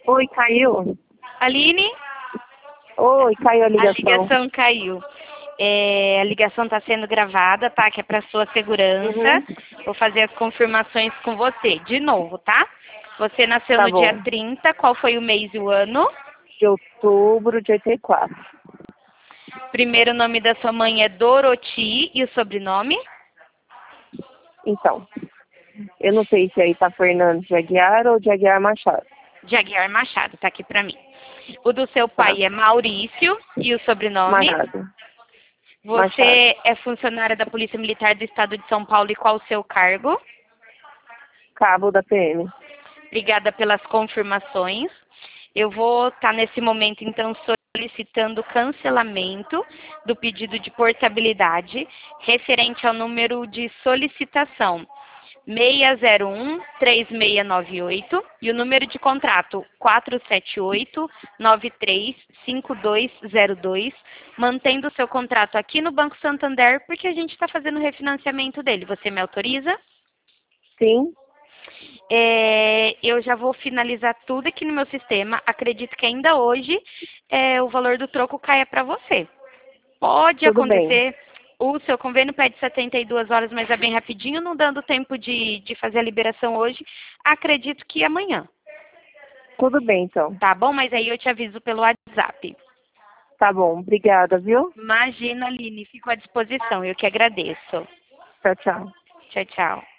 Oi, caiu? Aline, Oi, caiu a a ligação. ligação caiu. A ligação está sendo gravada, tá? Que é para sua segurança. Uhum. Vou fazer as confirmações com você. De novo, tá? Você nasceu Tá no dia bom. 30. Qual foi o mês e o ano? De outubro de 84. Primeiro nome da sua mãe é Doroti e o sobrenome? Então, eu não sei se aí tá Fernando de Aguiar ou de Aguiar Machado. De Aguiar Machado, tá aqui para mim. O do seu Tá. pai é Maurício e o sobrenome? Machado. Machado. Você é funcionária da Polícia Militar do Estado de São Paulo e qual o seu cargo? Cabo da PM. Obrigada pelas confirmações. Eu vou estar nesse momento, então, solicitando cancelamento do pedido de portabilidade referente ao número de solicitação 601-3698 e o número de contrato 478-935202, mantendo o seu contrato aqui no Banco Santander, porque a gente está fazendo o refinanciamento dele. Você me autoriza? Sim, Eu já vou finalizar tudo aqui no meu sistema. Acredito que ainda hoje o valor do troco caia para você. Pode tudo bem. acontecer. O seu convênio pede 72 horas, mas é bem rapidinho, não dando tempo de fazer a liberação hoje. Acredito que amanhã, Tudo bem, então. tá bom? Mas aí eu te aviso pelo WhatsApp. Tá bom. Obrigada, viu? Imagina, Aline, fico à disposição. Eu que agradeço. Tchau, tchau. Tchau, tchau.